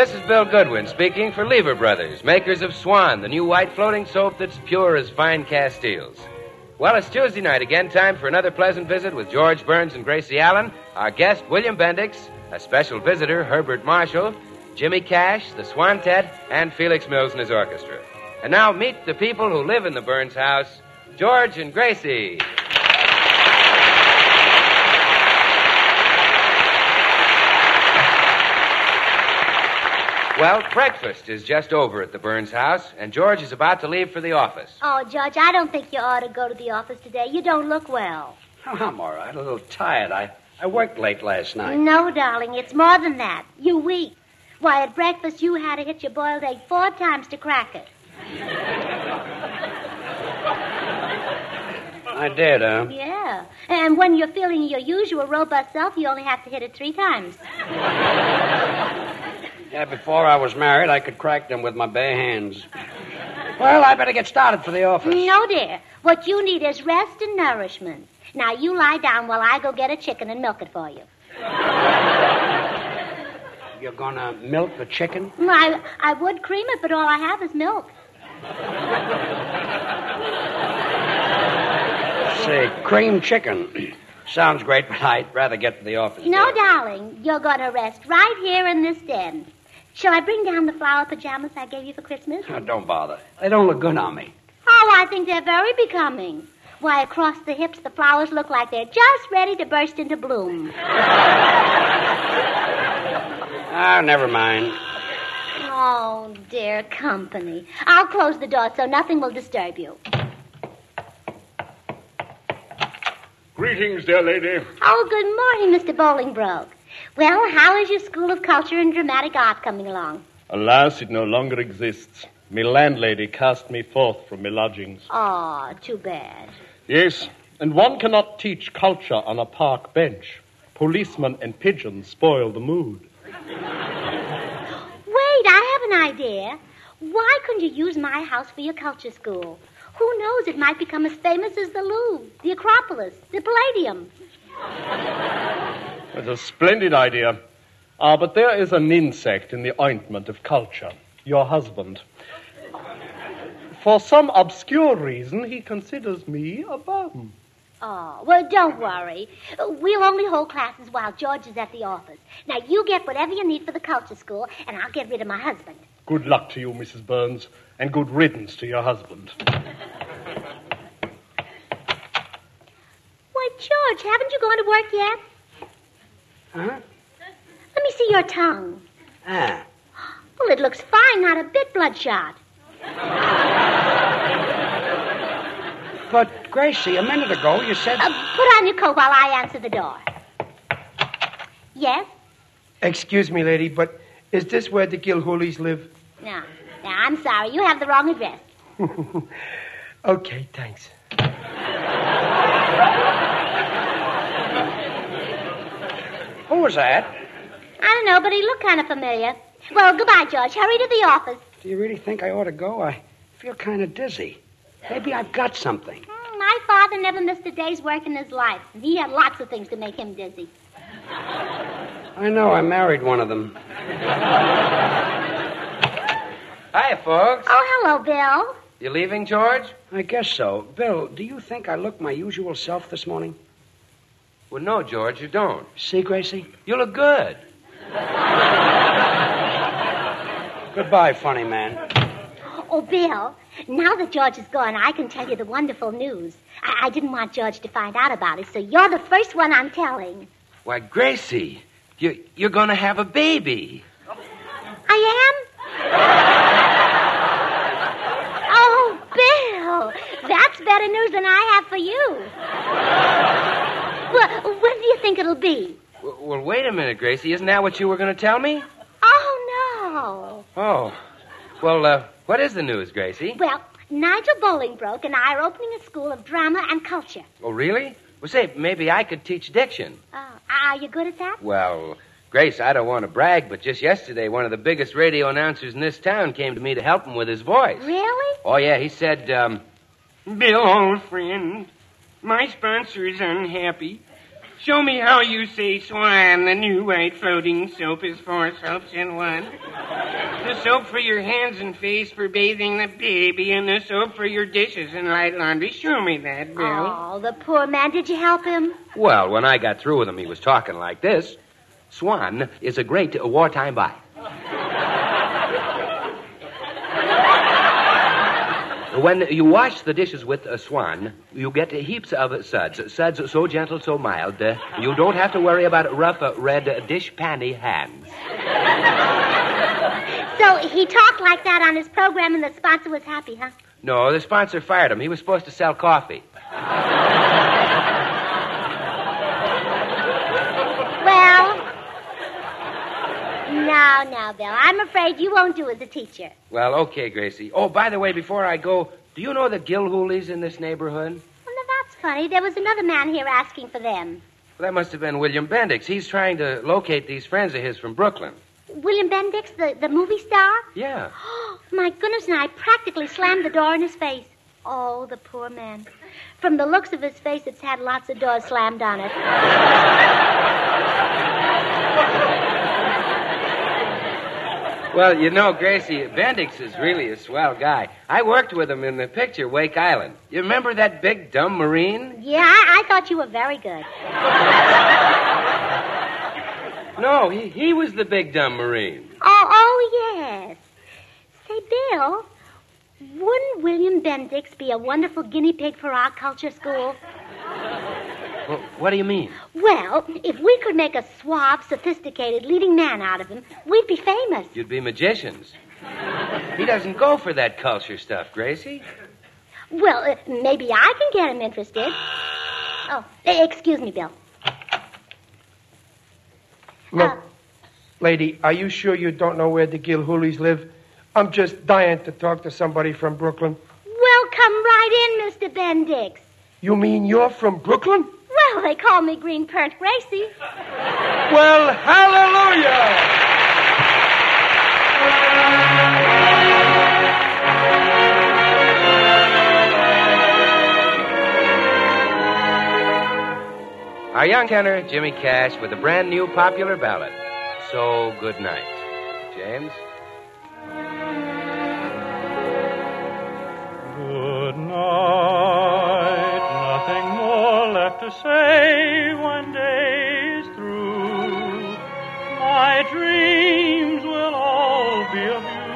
This is Bill Goodwin speaking for Lever Brothers, makers of Swan, the new white floating soap that's pure as fine Castiles. Well, it's Tuesday night again, time for another pleasant visit with George Burns and Gracie Allen, our guest, William Bendix, a special visitor, Herbert Marshall, Jimmy Cash, the Swantet, and Felix Mills and his orchestra. And now meet the people who live in the Burns house, George and Gracie. Well, breakfast is just over at the Burns house, and George is about to leave for the office. Oh, George, I don't think you ought to go to the office today. You don't look well. Oh, I'm all right. A little tired. I worked late last night. No, darling, it's more than that. You're weak. Why, at breakfast you had to hit your boiled egg 4 times to crack it. I did, huh? Yeah. And when you're feeling your usual robust self, you only have to hit it 3 times. Yeah, before I was married, I could crack them with my bare hands. Well, I better get started for the office. No, dear. What you need is rest and nourishment. Now, you lie down while I go get a chicken and milk it for you. You're gonna milk the chicken? I would cream it, but all I have is milk. Say, cream chicken. Sounds great, but I'd rather get to the office. No, dear. darling. You're going to rest right here in this den. Shall I bring down the flower pajamas I gave you for Christmas? Oh, don't bother. They don't look good on me. Oh, I think they're very becoming. Why, across the hips, the flowers look like they're just ready to burst into bloom. Ah, never mind. Oh, dear company. I'll close the door so nothing will disturb you. Greetings, dear lady. Oh, good morning, Mr. Bolingbroke. Well, how is your School of Culture and Dramatic Art coming along? Alas, it no longer exists. Me landlady cast me forth from me lodgings. Oh, too bad. Yes, and one cannot teach culture on a park bench. Policemen and pigeons spoil the mood. Wait, I have an idea. Why couldn't you use my house for your culture school? Who knows, it might become as famous as the Louvre, the Acropolis, the Palladium. It's a splendid idea. But there is an insect in the ointment of culture. Your husband. For some obscure reason, he considers me a bum. Oh, well, don't worry. We'll only hold classes while George is at the office. Now, you get whatever you need for the culture school, and I'll get rid of my husband. Good luck to you, Mrs. Burns, and good riddance to your husband. Why, George, haven't you gone to work yet? Huh? Let me see your tongue. Ah. Well, it looks fine, not a bit bloodshot. But, Gracie, a minute ago you said... Put on your coat while I answer the door. Yes? Excuse me, lady, but is this where the Gilhooleys live? No, I'm sorry. You have the wrong address. Okay, thanks. Who was that? I don't know, but he looked kind of familiar. Well, goodbye, George. Hurry to the office. Do you really think I ought to go? I feel kind of dizzy. Maybe I've got something. My father never missed a day's work in his life. He had lots of things to make him dizzy. I know. I married one of them. Hi, folks. Oh, hello, Bill. You leaving, George? I guess so. Bill, do you think I look my usual self this morning? Well, no, George, you don't. See, Gracie? You look good. Goodbye, funny man. Oh, Bill, now that George is gone, I can tell you the wonderful news. I didn't want George to find out about it, so you're the first one I'm telling. Why, Gracie, you're going to have a baby. I am? Oh, Bill, that's better news than I have for you. Well, when do you think it'll be? Well, wait a minute, Gracie. Isn't that what you were going to tell me? Oh, no. Oh. Well, what is the news, Gracie? Well, Nigel Bolingbroke and I are opening a school of drama and culture. Oh, really? Well, say, maybe I could teach diction. Oh, are you good at that? Well, Grace, I don't want to brag, but just yesterday, one of the biggest radio announcers in this town came to me to help him with his voice. Really? Oh, yeah, he said, Bill, old friend, my sponsor is unhappy. Show me how you say Swan. The new white floating soap is 4 soaps in one. The soap for your hands and face for bathing the baby, and the soap for your dishes and light laundry. Show me that, Bill. Oh, the poor man. Did you help him? Well, when I got through with him, he was talking like this. Swan is a great wartime buy. When you wash the dishes with a Swan, you get heaps of suds. Suds so gentle, so mild, you don't have to worry about rough, red dish panty hands. So he talked like that on his program and the sponsor was happy, huh? No, the sponsor fired him. He was supposed to sell coffee. Well, now, Bill. I'm afraid you won't do as a teacher. Well, okay, Gracie. Oh, by the way, before I go, do you know the Gilhoolies in this neighborhood? Well, now that's funny. There was another man here asking for them. Well, that must have been William Bendix. He's trying to locate these friends of his from Brooklyn. William Bendix, the movie star? Yeah. Oh, my goodness, and I practically slammed the door in his face. Oh, the poor man. From the looks of his face, it's had lots of doors slammed on it. Well, you know, Gracie, Bendix is really a swell guy. I worked with him in the picture Wake Island. You remember that big, dumb Marine? Yeah, I thought you were very good. No, he was the big, dumb Marine. Oh, yes. Say, Bill, wouldn't William Bendix be a wonderful guinea pig for our culture school? Well, what do you mean? Well, if we could make a suave, sophisticated leading man out of him, we'd be famous. You'd be magicians. He doesn't go for that culture stuff, Gracie. Well, maybe I can get him interested. Oh, excuse me, Bill. Look, lady, are you sure you don't know where the Gilhoolies live? I'm just dying to talk to somebody from Brooklyn. Well, come right in, Mr. Bendix. You mean you're from Brooklyn? Well, they call me Green Pernt Gracie. Well, hallelujah! Our young tenor, Jimmy Cash, with a brand new popular ballad, So Good Night. James? Good night, nothing more left to say when day is through. My dreams will all be of you.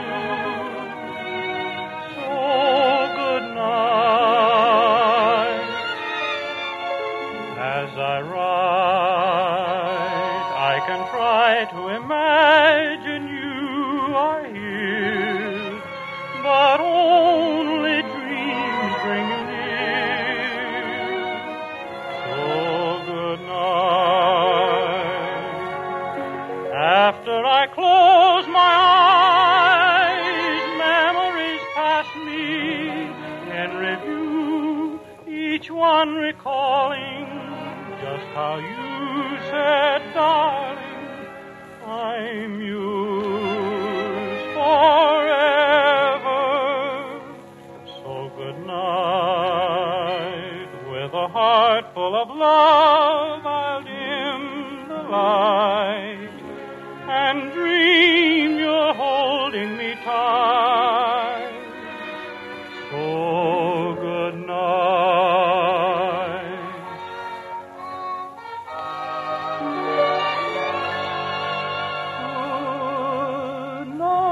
So good night. As I write, I can try to imagine you are here, but only dreams bring you near. So good night. After I close my eyes, memories pass me in review, each one recalling just how you said, darling, I'm yours forever. So good night. With a heart full of love, I'll dim the light and dream you're holding me tight. So good night. Good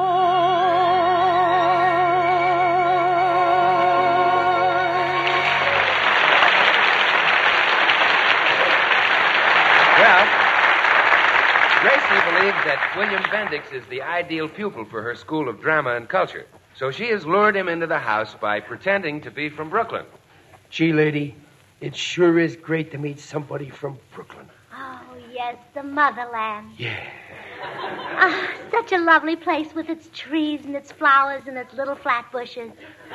Well, Gracie believes that William Bendix is the ideal pupil for her school of drama and culture. So she has lured him into the house by pretending to be from Brooklyn. Gee, lady, it sure is great to meet somebody from Brooklyn. Oh, yes, the motherland. Yeah. Ah, such a lovely place with its trees and its flowers and its little flat bushes.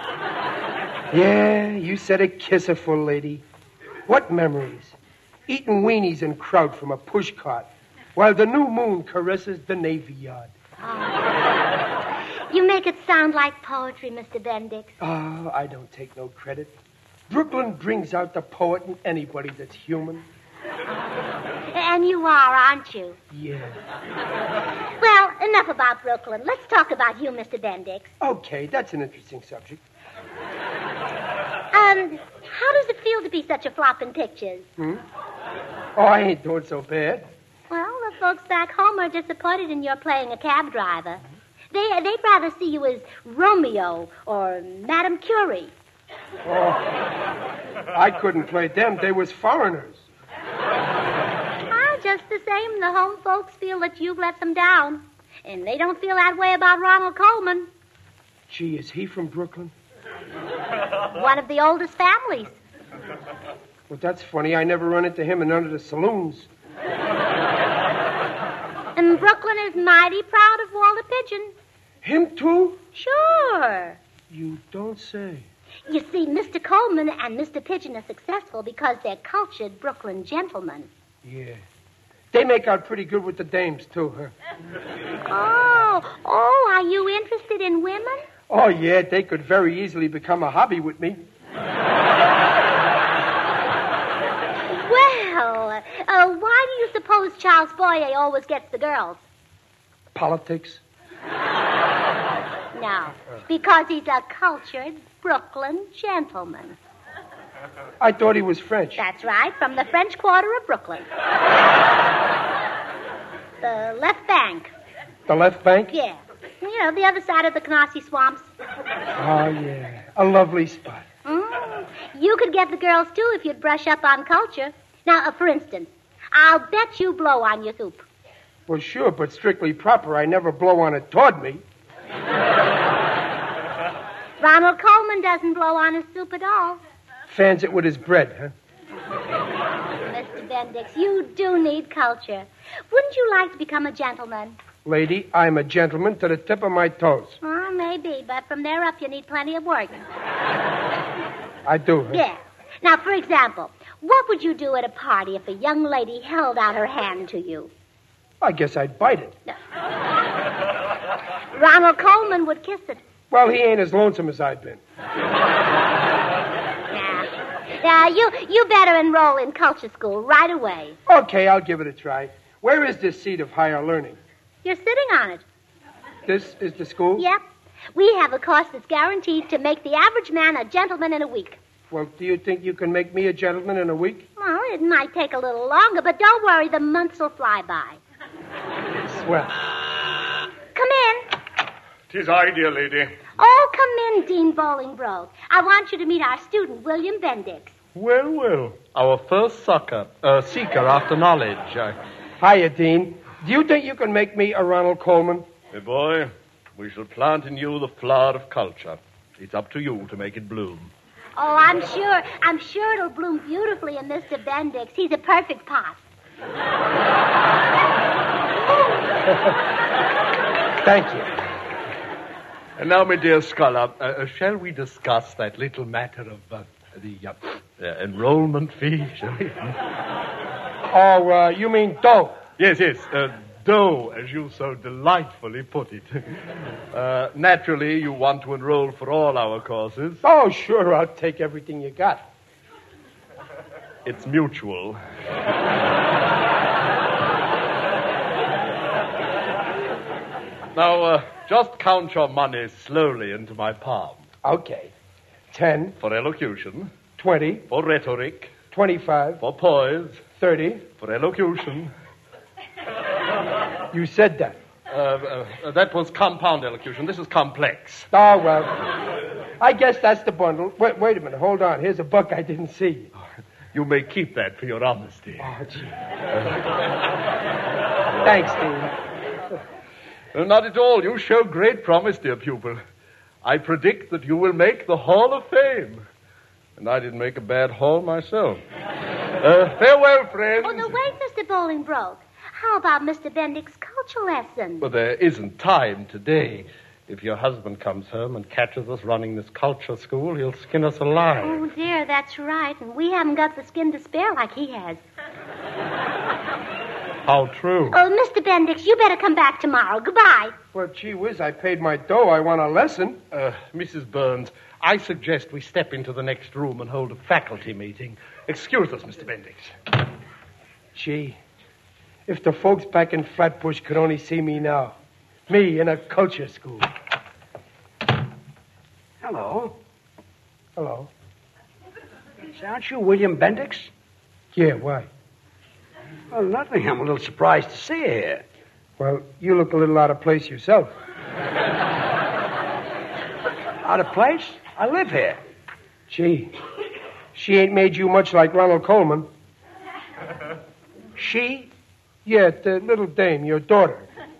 Yeah, you said a kisserful, lady. What memories? Eating weenies and kraut from a push cart while the new moon caresses the Navy Yard. You make it sound like poetry, Mr. Bendix. Oh, I don't take no credit. Brooklyn brings out the poet in anybody that's human. And you are, aren't you? Yeah. Well, enough about Brooklyn. Let's talk about you, Mr. Bendix. Okay, that's an interesting subject. How does it feel to be such a flop in pictures? Oh, I ain't doing so bad. Well, the folks back home are disappointed in your playing a cab driver. They'd rather see you as Romeo or Madame Curie. Oh, I couldn't play them. They was foreigners. Just the same, the home folks feel that you've let them down. And they don't feel that way about Ronald Coleman. Gee, is he from Brooklyn? One of the oldest families. Well, that's funny. I never run into him in none of the saloons. And Brooklyn is mighty proud of Walter Pigeon. Him, too? Sure. You don't say. You see, Mr. Coleman and Mr. Pigeon are successful because they're cultured Brooklyn gentlemen. Yeah. They make out pretty good with the dames, too, huh? Oh, are you interested in women? Oh, yeah, they could very easily become a hobby with me. Well, why do you suppose Charles Boyer always gets the girls? Politics? No, because he's a cultured Brooklyn gentleman. I thought he was French. That's right, from the French Quarter of Brooklyn. The left bank. The left bank? Yeah. You know, the other side of the Canarsie Swamps. Oh, yeah. A lovely spot. You could get the girls, too, if you'd brush up on culture. Now, for instance, I'll bet you blow on your soup. Well, sure, but strictly proper. I never blow on it toward me. Ronald Coleman doesn't blow on his soup at all. Fans it with his bread, huh? Mr. Bendix, you do need culture. Wouldn't you like to become a gentleman? Lady, I'm a gentleman to the tip of my toes. Well, maybe, but from there up you need plenty of work. I do, huh? Yeah. Now, for example, what would you do at a party if a young lady held out her hand to you? I guess I'd bite it. Ronald Coleman would kiss it. Well, he ain't as lonesome as I've been. Now, you better enroll in culture school right away. Okay, I'll give it a try. Where is this seat of higher learning? You're sitting on it. This is the school? Yep. We have a course that's guaranteed to make the average man a gentleman in a week. Well, do you think you can make me a gentleman in a week? Well, it might take a little longer, but don't worry, the months will fly by. Swell. Come in. 'Tis I, dear lady. Oh, come in, Dean Bolingbroke. I want you to meet our student, William Bendix. Well. Our first seeker after knowledge. Hiya, Dean. Do you think you can make me a Ronald Coleman? My boy, we shall plant in you the flower of culture. It's up to you to make it bloom. Oh, I'm sure it'll bloom beautifully in Mr. Bendix. He's a perfect pot. Thank you. And now, my dear scholar, shall we discuss that little matter of the enrollment fee, shall we? Oh, you mean dough? Yes, dough, as you so delightfully put it. Naturally, you want to enroll for all our courses. Oh, sure, I'll take everything you got. It's mutual. Now, just count your money slowly into my palm. Okay. 10. For elocution. 20. For rhetoric. 25. For poise. 30. For elocution. You said that. That was compound elocution. This is complex. Oh, well. I guess that's the bundle. Wait a minute. Hold on. Here's a buck I didn't see. You may keep that for your honesty. Oh, gee. Thanks, Dean. Not at all. You show great promise, dear pupil. I predict that you will make the Hall of Fame. And I didn't make a bad haul myself. Farewell, friends. Oh, no, wait, Mr. Bolingbroke. How about Mr. Bendix's culture lesson? Well, there isn't time today. If your husband comes home and catches us running this culture school, he'll skin us alive. Oh, dear, that's right. And we haven't got the skin to spare like he has. How true. Oh, Mr. Bendix, you better come back tomorrow. Goodbye. Well, gee whiz, I paid my dough. I want a lesson. Mrs. Burns, I suggest we step into the next room and hold a faculty meeting. Excuse us, Mr. Bendix. Gee, if the folks back in Flatbush could only see me now. Me in a culture school. Hello. Hello. Say, aren't you William Bendix? Yeah, why? Well, nothing. I'm a little surprised to see you here. Well, you look a little out of place yourself. Out of place? I live here. Gee, she ain't made you much like Ronald Coleman. She? Yeah, the little dame, your daughter.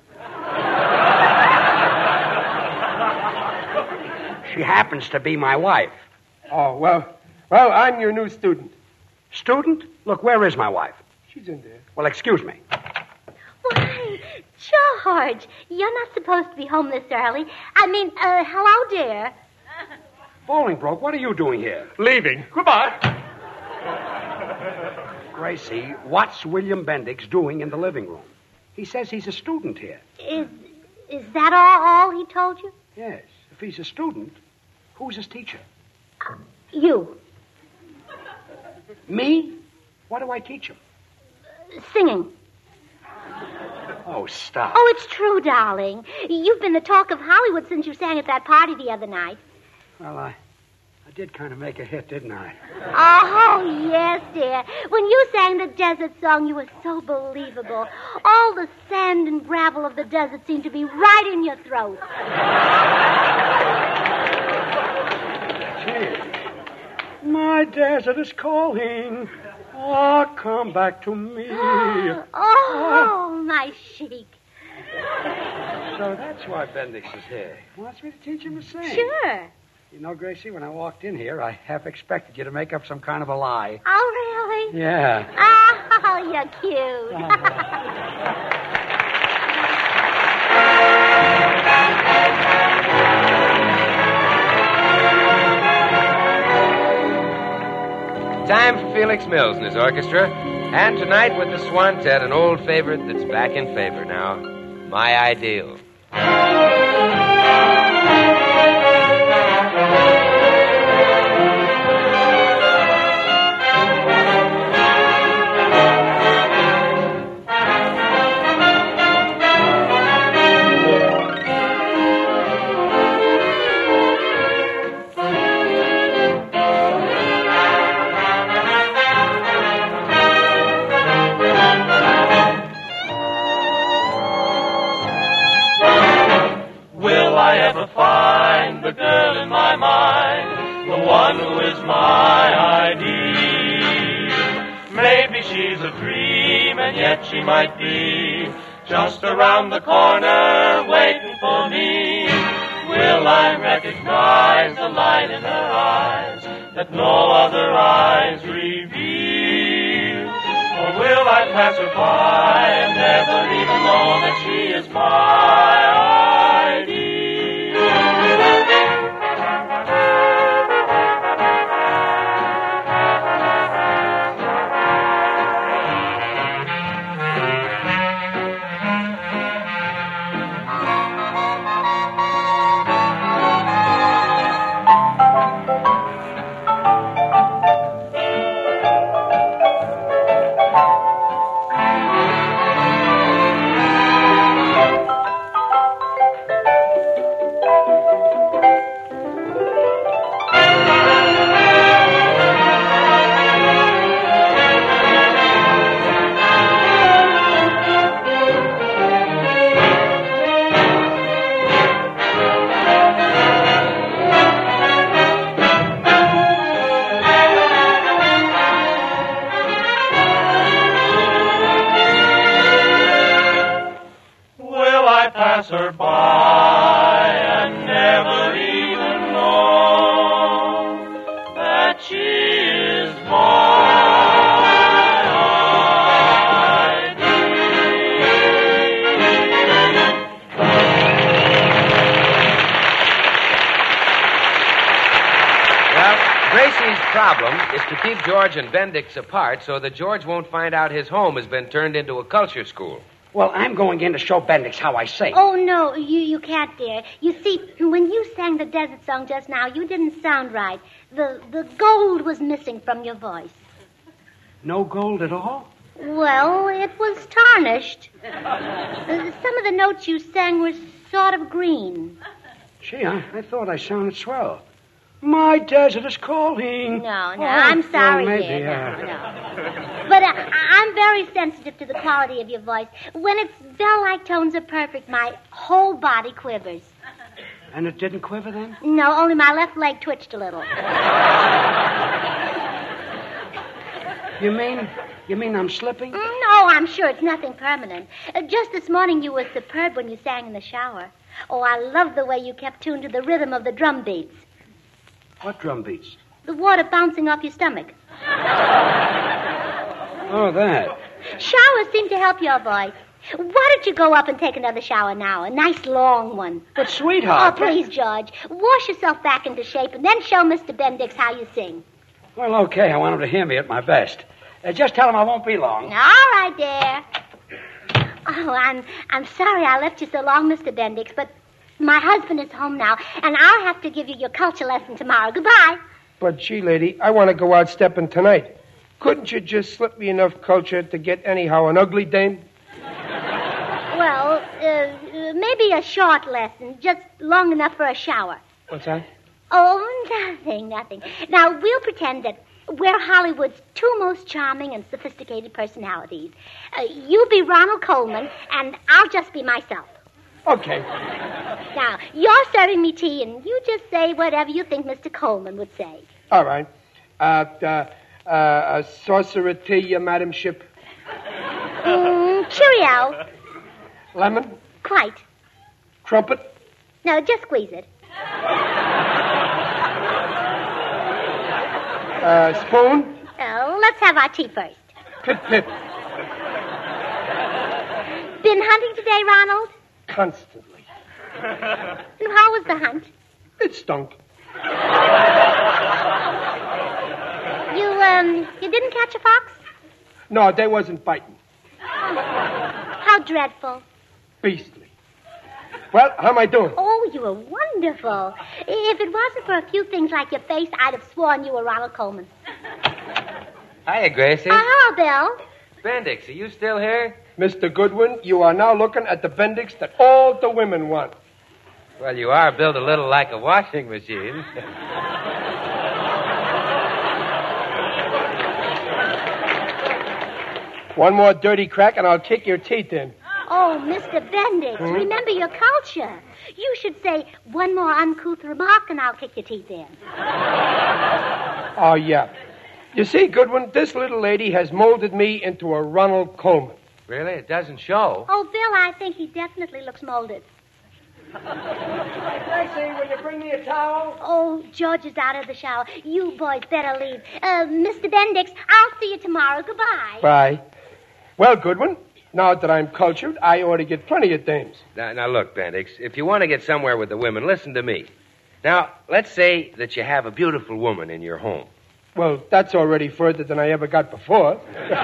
She happens to be my wife. Oh, well, I'm your new student. Student? Look, where is my wife? She's in there. Well, excuse me. Why, George, you're not supposed to be home this early. Hello, dear. Bolingbroke, what are you doing here? Leaving. Goodbye. Gracie, what's William Bendix doing in the living room? He says he's a student here. Is that all he told you? Yes. If he's a student, who's his teacher? You. Me? What do I teach him? Singing. Oh, stop. Oh, it's true, darling. You've been the talk of Hollywood since you sang at that party the other night. Well, I did kind of make a hit, didn't I? Oh, yes, dear. When you sang the desert song, you were so believable. All the sand and gravel of the desert seemed to be right in your throat. Gee, my desert is calling. Oh, come back to me. Oh, my chic. So that's why Bendix is here. He wants me to teach him to sing. Sure. You know, Gracie, when I walked in here, I half expected you to make up some kind of a lie. Oh, really? Yeah. Oh, you're cute. Time for Felix Mills and his orchestra. And tonight with the Swantet, an old favorite that's back in favor now, My Ideal. She might be just around the corner waiting for me. Will I recognize the light in her eyes that no other eyes reveal? Or will I pass her by and never even know that she is my ideal? problem is to keep George and Bendix apart so that George won't find out his home has been turned into a culture school. Well, I'm going in to show Bendix how I sing. Oh, no, you can't, dear. You see, when you sang the desert song just now, you didn't sound right. The gold was missing from your voice. No gold at all? Well, it was tarnished. Some of the notes you sang were sort of green. Gee, I thought I sounded swell. My desert is calling. No, Oh, I'm sorry, well, maybe, dear. No. But I'm very sensitive to the quality of your voice. When its bell-like tones are perfect, my whole body quivers. And it didn't quiver then? No, only my left leg twitched a little. You mean I'm slipping? No, I'm sure it's nothing permanent. Just this morning you were superb when you sang in the shower. Oh, I love the way you kept tuned to the rhythm of the drum beats. What drum beats? The water bouncing off your stomach. Oh, that. Showers seem to help your voice. Why don't you go up and take another shower now? A nice long one. But, sweetheart... Oh, please, George. Wash yourself back into shape and then show Mr. Bendix how you sing. Well, okay. I want him to hear me at my best. Just tell him I won't be long. All right, dear. Oh, I'm sorry I left you so long, Mr. Bendix, but my husband is home now, and I'll have to give you your culture lesson tomorrow. Goodbye. But, gee, lady, I want to go out stepping tonight. Couldn't you just slip me enough culture to get anyhow an ugly dame? Well, maybe a short lesson, just long enough for a shower. What's that? Oh, nothing. Now, we'll pretend that we're Hollywood's two most charming and sophisticated personalities. You be Ronald Coleman, and I'll just be myself. Okay. Now, you're serving me tea, and you just say whatever you think Mr. Coleman would say. All right. Saucer of tea, Madam Ship. Cheerio. Lemon? Quite. Trumpet? No, just squeeze it. Spoon? Oh, let's have our tea first. Pip. Been hunting today, Ronald? Constantly. And how was the hunt? It stunk. You didn't catch a fox? No, they wasn't biting. How dreadful. Beastly. Well, how am I doing? Oh, you were wonderful. If it wasn't for a few things like your face, I'd have sworn you were Ronald Coleman. Hiya, Gracie. Hello, Bill. Bendix, are you still here? Mr. Goodwin, you are now looking at the Bendix that all the women want. Well, you are built a little like a washing machine. One more dirty crack and I'll kick your teeth in. Oh, Mr. Bendix, remember your culture. You should say one more uncouth remark and I'll kick your teeth in. Oh, yeah. You see, Goodwin, this little lady has molded me into a Ronald Coleman. Really? It doesn't show. Oh, Bill, I think he definitely looks molded. Gracie, will you bring me a towel? Oh, George is out of the shower. You boys better leave. Mr. Bendix, I'll see you tomorrow. Goodbye. Bye. Well, Goodwin, now that I'm cultured, I ought to get plenty of dames. Now, look, Bendix, if you want to get somewhere with the women, listen to me. Now, let's say that you have a beautiful woman in your home. Well, that's already further than I ever got before.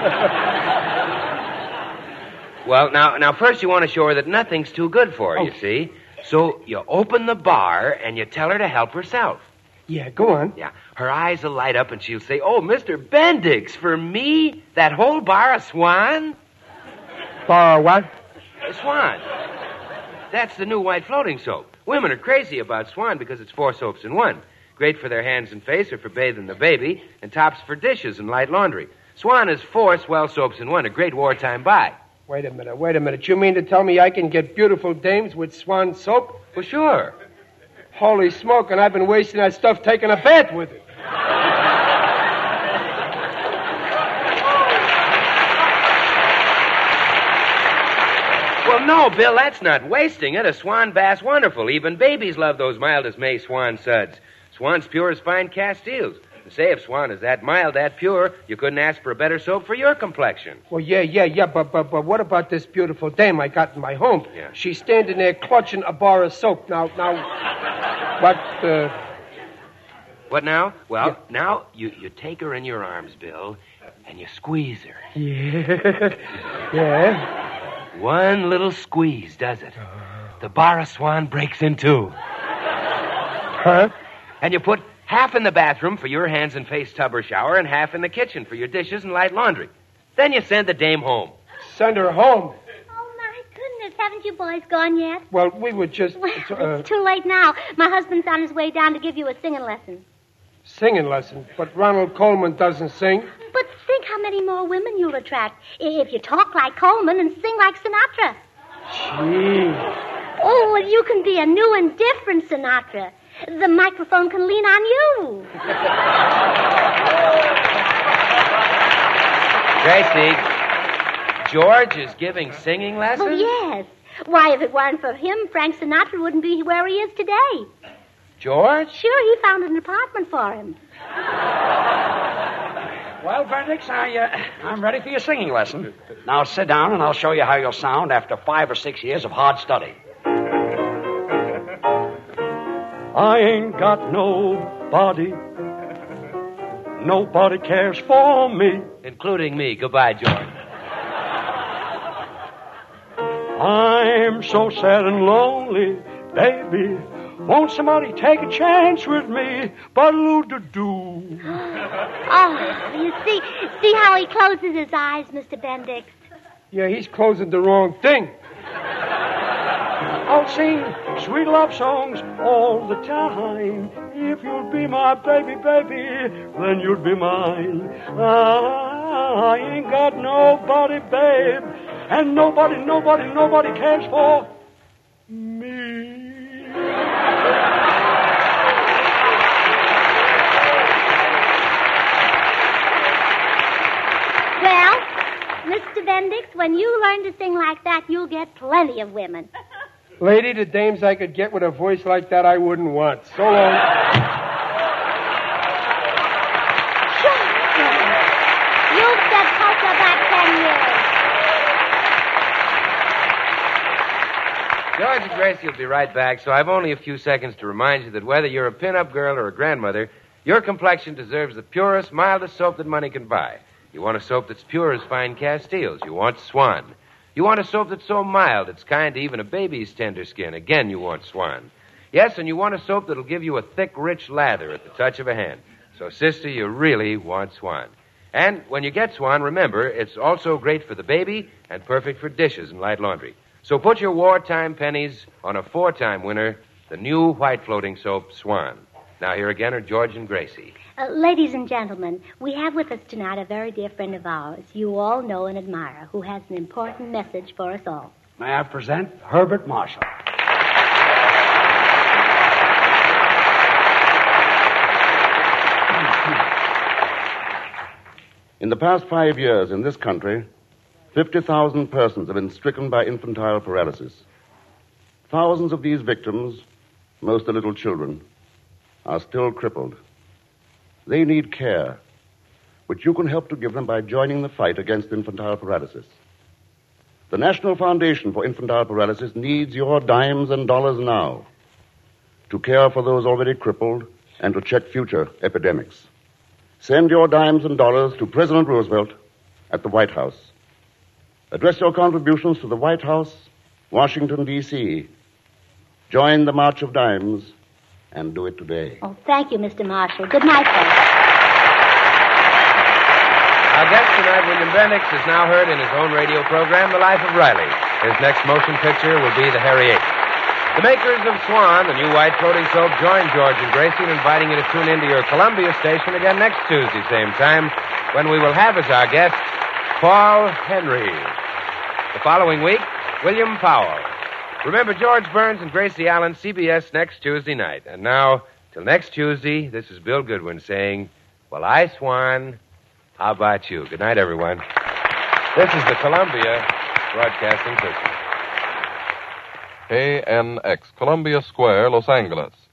Well, now, first you want to show her that nothing's too good for her, you see. So you open the bar and you tell her to help herself. Yeah, go on. Yeah, her eyes will light up and she'll say, "Oh, Mr. Bendix, for me? That whole bar of Swan?" Bar what? Swan. That's the new white floating soap. Women are crazy about Swan because it's 4 soaps in one. Great for their hands and face or for bathing the baby, and tops for dishes and light laundry. Swan is 4 swell soaps in one, a great wartime buy. Wait a minute. You mean to tell me I can get beautiful dames with Swan soap? Well, sure. Holy smoke, and I've been wasting that stuff taking a bath with it. Well, no, Bill, that's not wasting it. A Swan bath's wonderful. Even babies love those mild as May Swan suds. Swan's pure as fine Castiles. To say if Swan is that mild, that pure, you couldn't ask for a better soap for your complexion. Well, yeah, but what about this beautiful dame I got in my home? Yeah. She's standing there clutching a bar of soap. Now, what, What now? Well, now you take her in your arms, Bill, and you squeeze her. Yeah. One little squeeze does it. The bar of Swan breaks in two. Huh? And you put half in the bathroom for your hands and face tub or shower and half in the kitchen for your dishes and light laundry. Then you send the dame home. Send her home. Oh, my goodness. Haven't you boys gone yet? Well, we were just... Well, it's too late now. My husband's on his way down to give you a singing lesson. Singing lesson, but Ronald Coleman doesn't sing. But think how many more women you'll attract if you talk like Coleman and sing like Sinatra. Gee. Oh, well, you can be a new and different Sinatra. The microphone can lean on you. Gracie, George is giving singing lessons? Well, yes. Why, if it weren't for him, Frank Sinatra wouldn't be where he is today. George? Sure, he found an apartment for him. Well, Bendix, I'm ready for your singing lesson. Now sit down and I'll show you how you'll sound after 5 or 6 years of hard study. I ain't got nobody. Nobody cares for me. Including me. Goodbye, George. I'm so sad and lonely, baby. Won't somebody take a chance with me? Ba-loo-doo-doo. Oh, you see how he closes his eyes, Mr. Bendix? Yeah, he's closing the wrong thing. I'll sing sweet love songs all the time. If you'll be my baby, baby, then you'll be mine. I ain't got nobody, babe, and nobody cares for me. Well, Mr. Bendix, when you learn to sing like that, you'll get plenty of women. Lady, the dames I could get with a voice like that I wouldn't want. So long. You've set polka back 10 years. George and Gracie will be right back, so I've only a few seconds to remind you that whether you're a pin-up girl or a grandmother, your complexion deserves the purest, mildest soap that money can buy. You want a soap that's pure as fine Castiles. You want Swan. You want a soap that's so mild it's kind to even a baby's tender skin. Again, you want Swan. Yes, and you want a soap that'll give you a thick, rich lather at the touch of a hand. So, sister, you really want Swan. And when you get Swan, remember, it's also great for the baby and perfect for dishes and light laundry. So put your wartime pennies on a 4-time winner, the new white floating soap, Swan. Now, here again are George and Gracie. Ladies and gentlemen, we have with us tonight a very dear friend of ours you all know and admire, who has an important message for us all. May I present Herbert Marshall? In the past 5 years in this country, 50,000 persons have been stricken by infantile paralysis. Thousands of these victims, most are little children, are still crippled. They need care, which you can help to give them by joining the fight against infantile paralysis. The National Foundation for Infantile Paralysis needs your dimes and dollars now to care for those already crippled and to check future epidemics. Send your dimes and dollars to President Roosevelt at the White House. Address your contributions to the White House, Washington, D.C. Join the March of Dimes and do it today. Oh, thank you, Mr. Marshall. Good night, folks. Our guest tonight, William Bendix, is now heard in his own radio program, The Life of Riley. His next motion picture will be The Hairy Ape. The makers of Swan, the new white floating soap, join George and Gracie in inviting you to tune into your Columbia station again next Tuesday, same time, when we will have as our guest Paul Henry. The following week, William Powell. Remember George Burns and Gracie Allen, CBS next Tuesday night. And now, till next Tuesday, this is Bill Goodwin saying, well, I, Swan, how about you? Good night, everyone. This is the Columbia Broadcasting System. KNX, Columbia Square, Los Angeles.